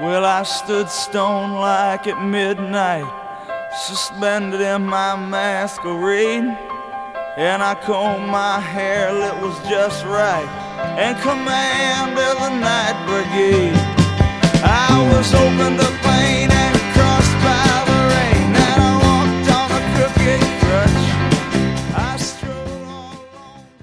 Well, I stood stone like at midnight, suspended in my masquerade, and I combed my hair till it was just right, and commanded the night brigade. I was opened up by